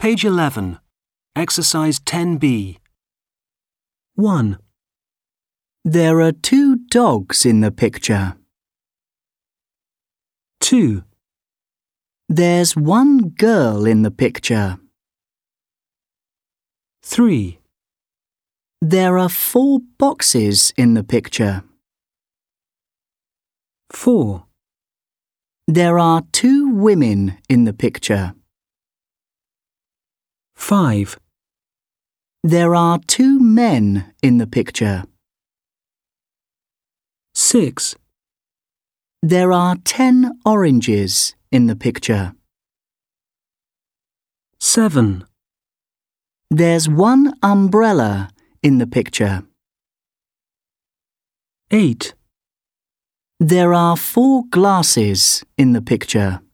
Page 11. Exercise 10B. 1. There are 2 dogs in the picture. 2. There's 1 girl in the picture. 3. There are 4 boxes in the picture. 4. There are 2 women in the picture. 5. There are 2 men in the picture. 6. There are 10 oranges in the picture. 7. There's 1 umbrella in the picture. 8. There are 4 glasses in the picture.